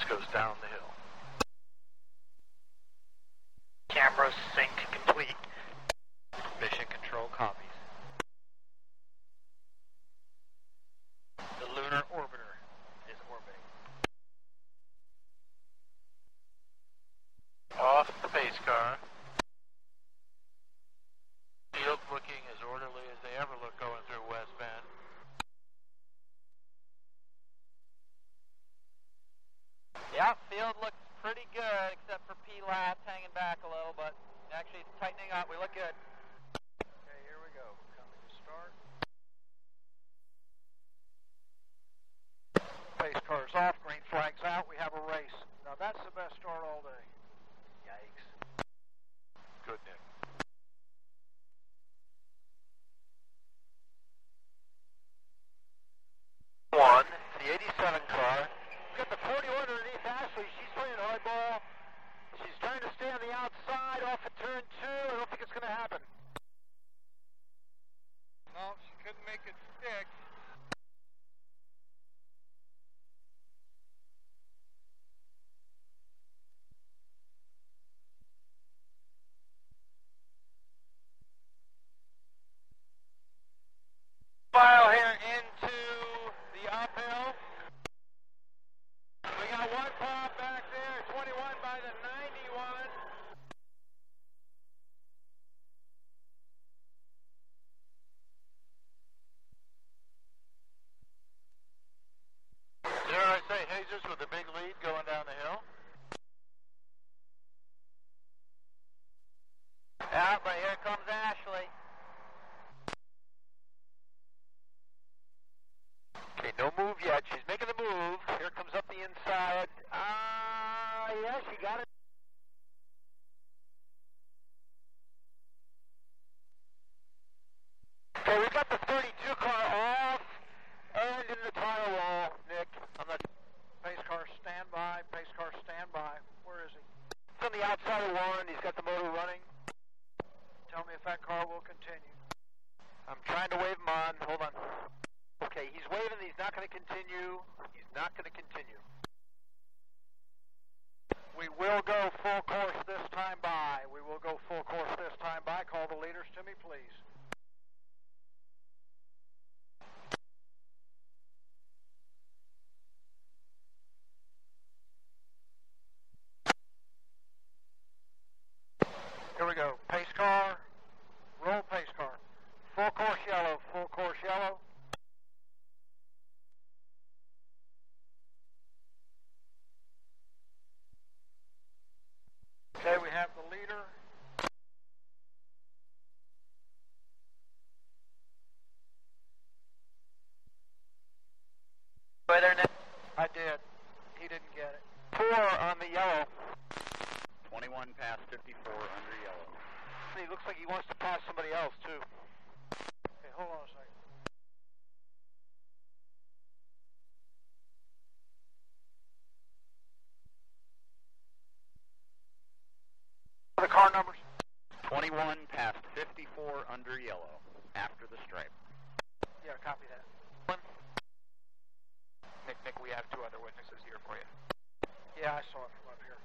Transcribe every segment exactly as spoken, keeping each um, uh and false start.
This goes down the hill. Camera sync complete. Mission control copies. The lunar orbiter is orbiting. Off the base car. Field looking as orderly as they ever look going through West Bend. Yeah, field looks pretty good, except for P-Labs hanging back a little, but actually it's tightening up. We look good. Okay, here we go. Coming to start. Base car's off, green flag's out, we have a race. Now that's the best start all day. Yikes. Good, Nick. One, the eighty-seven car. Got the forty-one underneath Ashley. She's playing hardball. She's trying to stay on the outside off of turn two. I don't think it's going to happen. No, she couldn't make it stick. File here into the uphill. We got one car back there, twenty-one by the ninety-one. There I say Jesus with a big lead going down the hill. Yeah, but here comes Ashley. Okay, no move yet. She's making the move. Here comes up the inside. Ah, uh, yeah, she got it. Okay, we got the thirty-two car off and in the tire wall, Nick. I'm not. Pace car standby. Pace car standby. Where is he? It's on the outside of one. He's got the motor running. Tell me if that car will continue. I'm trying to wave him on. Hold on. Okay, he's waving. He's not going to continue. He's not going to continue. We will go full course this time by. We will go full course this time by. Call the leaders to me, please. Here we go. Pace car. Roll pace car. Full course yellow. Full course yellow. Okay, we have the leader. I did. He didn't get it. Four on the yellow. twenty-one past fifty-four under yellow. He looks like he wants to pass somebody else, too. Okay, hold on a second. The car numbers? twenty-one past fifty-four under yellow, after the stripe. Yeah, copy that. Nick, Nick, we have two other witnesses here for you. Yeah, I saw it from up here.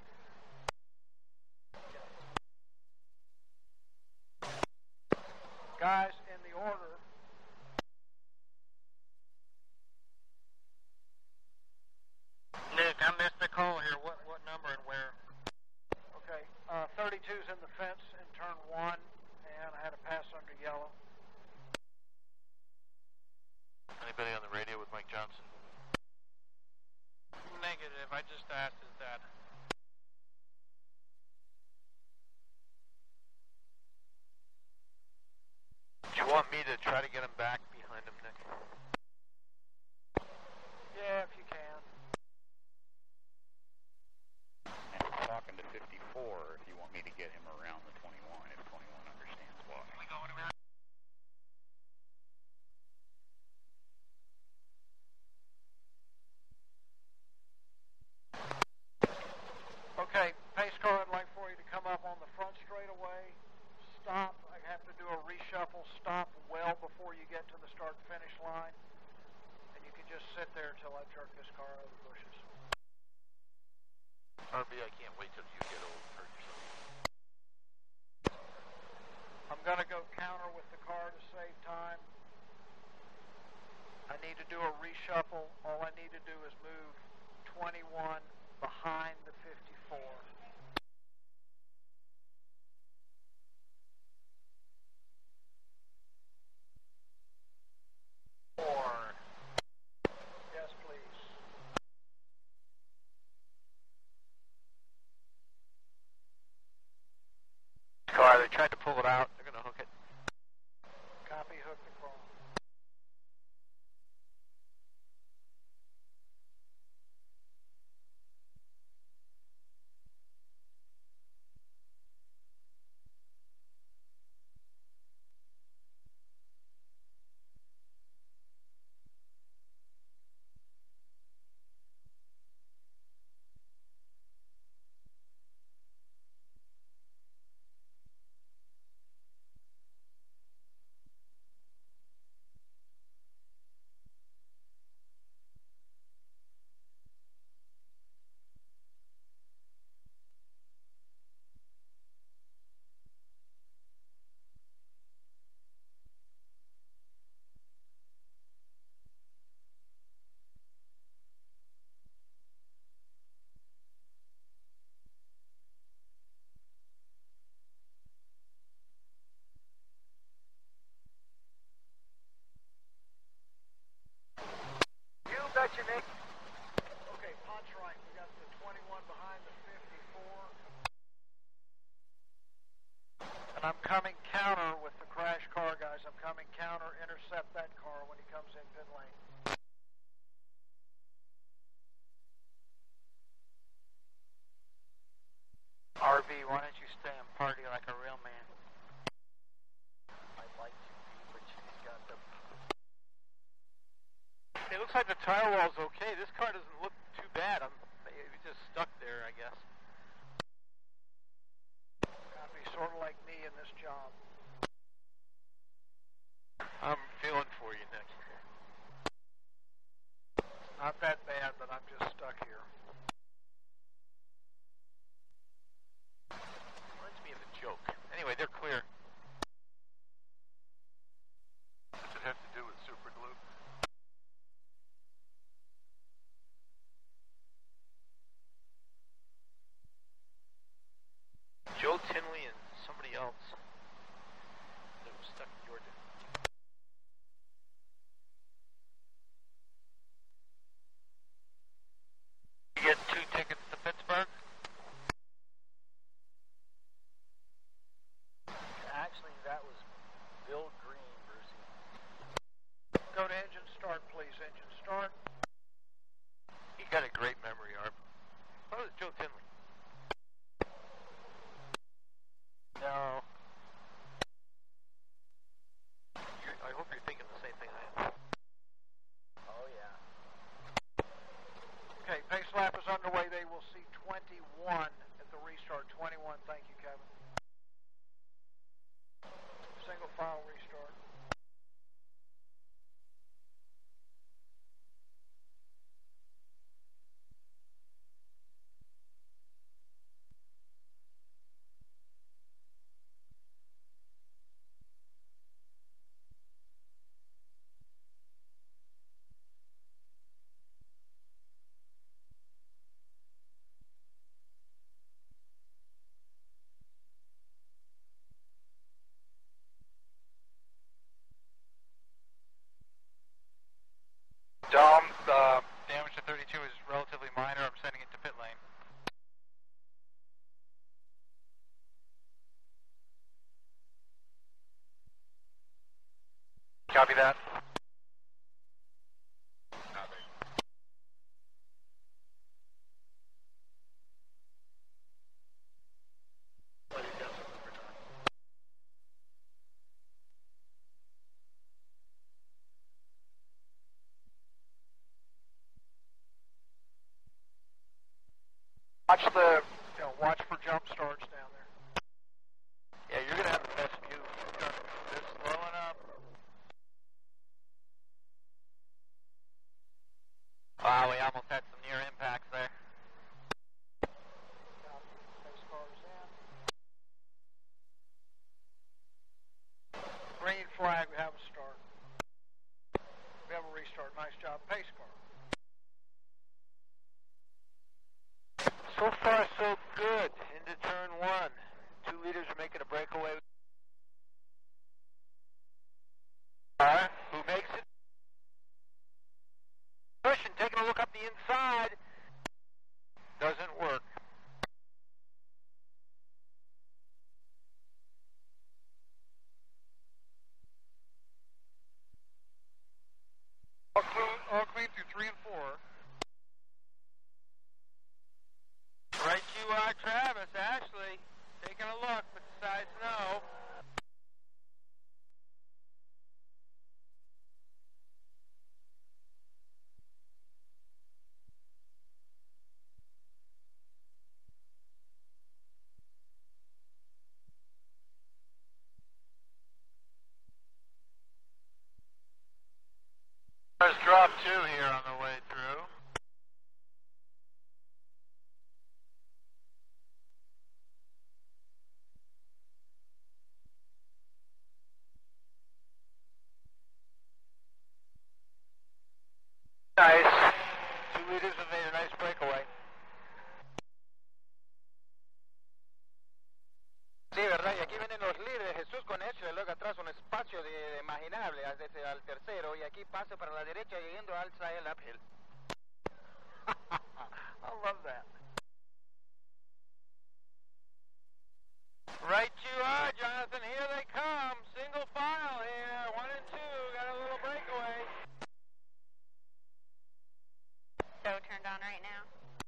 Guys, in the order. Nick, I missed the call here. What what number and where? Okay, uh, thirty-two's in the fence in turn one, and I had a pass under yellow. Anybody on the radio with Mike Johnson? Negative. I just asked his dad. Do you want me to try to get him back behind him, Nick? Yeah, if you can. And I'm talking to fifty-four if you want me to get him around the twenty-one, if twenty-one understands why. We going around? Okay, pace car, I'd like for you to come up on the front straightaway. Stop. I have to do a reshuffle. Stop well before you get to the start-finish line. And you can just sit there until I jerk this car out of the bushes. twenty-one behind the fifty-four. Four. Yes, please. Car, they tried to pull it out. They're going to hook it. Copy, hook the car. Betcha, Nick. Okay, punch right. We got the twenty-one behind the fifty-four. And I'm coming counter with the crash car, guys. I'm coming counter, intercept that car when he comes in pit lane. R V, why don't you stay and party like a real man? I'd like to be, but she's got the... It looks like the tire wall's okay. This car doesn't look too bad. I'm, it's just stuck there, I guess. Copy, sort of like me in this job. I'm feeling for you, Nick. Not that bad, but I'm just stuck here. Reminds me of a joke. Anyway, they're clear. What's it have to do with super glue? Joe Tinley and somebody else that was stuck in Georgia. You get two tickets to Pittsburgh? Actually, that was Bill Green, Brucey. Go to engine start, please. Engine start. He got a great memory, Arp. What was Joe Tinley? No. You're, I hope you're thinking the same thing I am. Oh, yeah. Okay, pace lap is underway. They will see twenty-one at the restart. twenty-one, thank you, Kevin. Single file restart. Dom, the damage to thirty-two is relatively minor. I'm sending it to pit lane. Copy that. Copy. Watch the, you know, watch for jump starts down there. Yeah, you're gonna have the best view. They're slowing up. Wow, we almost had some near impacts there. Pace cars in. Green flag, we have a start. We have a restart. Nice job, pace car. Gap two here on the way through. Nice. Two leaders have made a nice breakaway. Sí, verdad, y aquí vienen los líderes, Jesús con Echo, y luego atrás un espacio de, de imaginable desde al tercero, y aquí pasa para la derecha yendo al Trail Uphill. I love that. Right you are, Jonathan. Here they come. Single file here. One and two. Got a little breakaway. So turned on right now.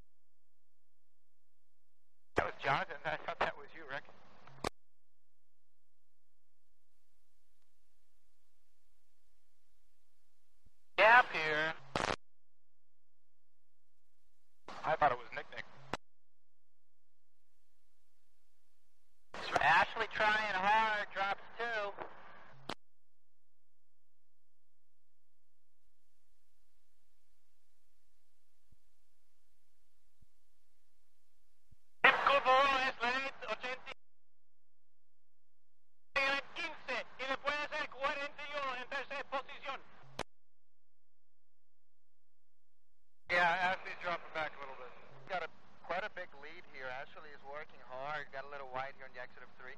That was Jonathan. I thought that was you, Rick. Gap here. I thought it was Nick Nick. Ashley trying hard. Drops two. Yeah, Ashley's dropping back a little bit. Got a quite a big lead here. Ashley is working hard. Got a little wide here on the exit of three.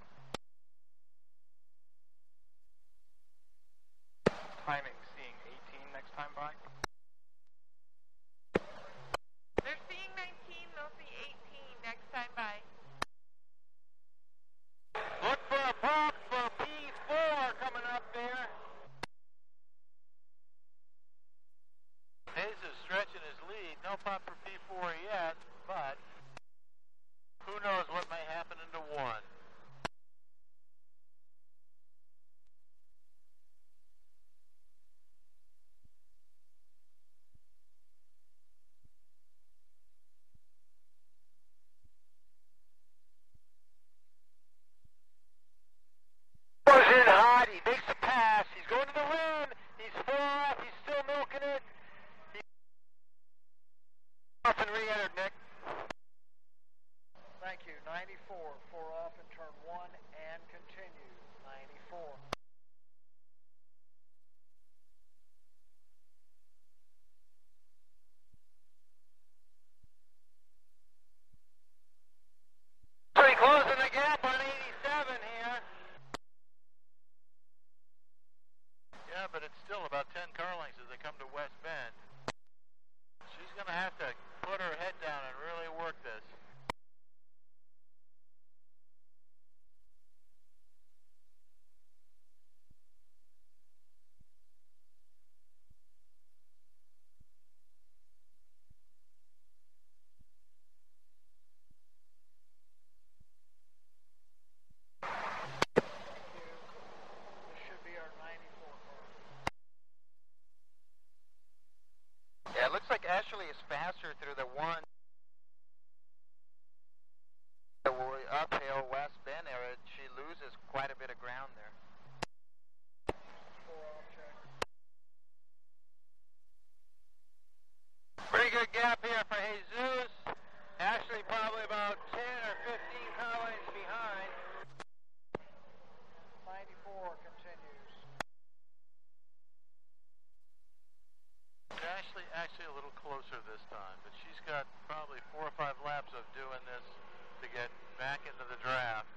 Timing, seeing eighteen next time by. They're seeing nineteen, they'll see eighteen next time by. Look for a pop for P four coming up there. Hayes is stretching his lead. No pop for P four yet, but who knows what may happen into one. Goes in hot. He makes a pass. He's going to the rim. He's four off. He's still milking it. He's off and re-entered, Nick. Thank you. ninety-four. Four off in turn one and continue. ninety-four. Pretty closing the gap on eighty-seven here. Yeah, but it's still about ten car lengths as they come to West Bend. She's going to have to put her head down and really work this. This should be our ninety-four car. Yeah, it looks like Ashley is faster through the one. The uphill West Bend area, she loses quite a bit of ground there. Four off check. Pretty good gap here for Jesus. Ashley probably about ten or fifteen car lengths behind. ninety-four continues. Ashley actually a little closer this time, but she's got probably four or five laps of doing this to get back into the draft.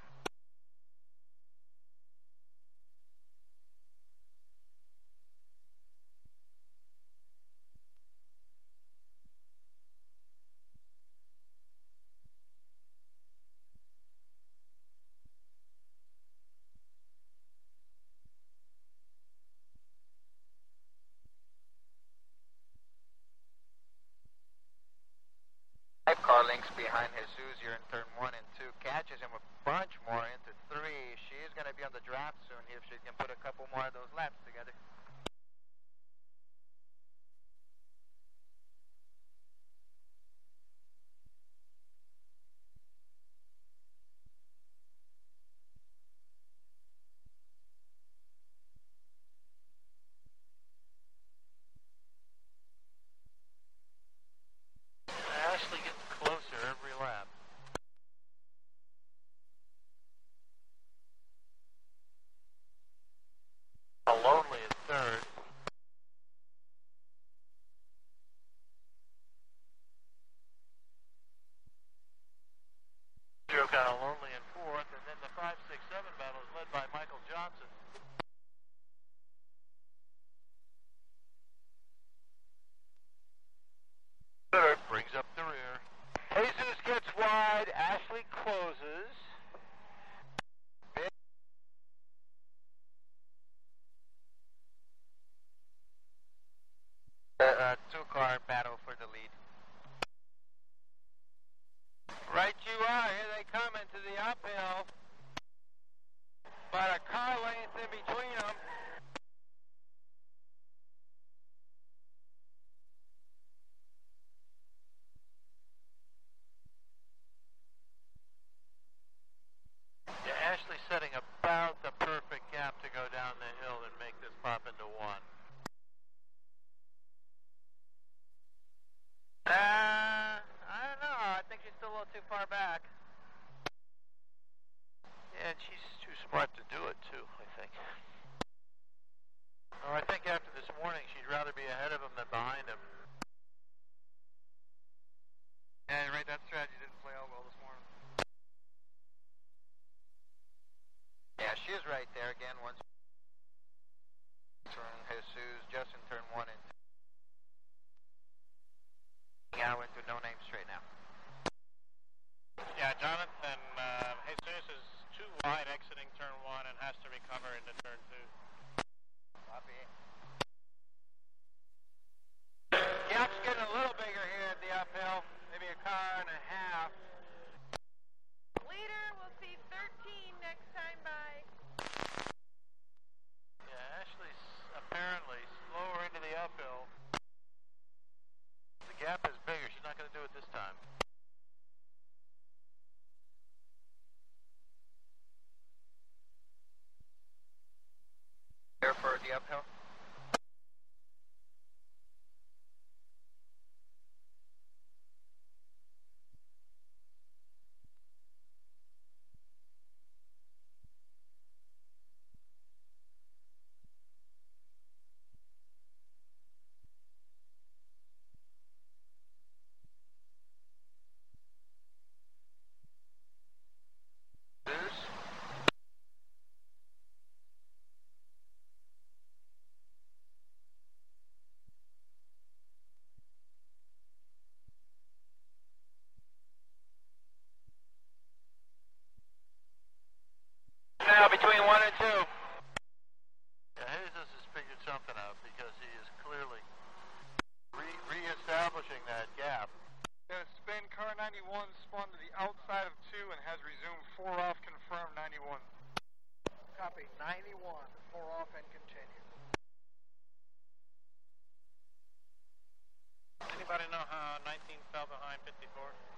Five car lengths behind Jesus here in turn one and two. Catches him a bunch more into three. She is going to be on the draft soon if she can put a couple more of those laps together. four off and continue. Anybody know how nineteen fell behind fifty-four?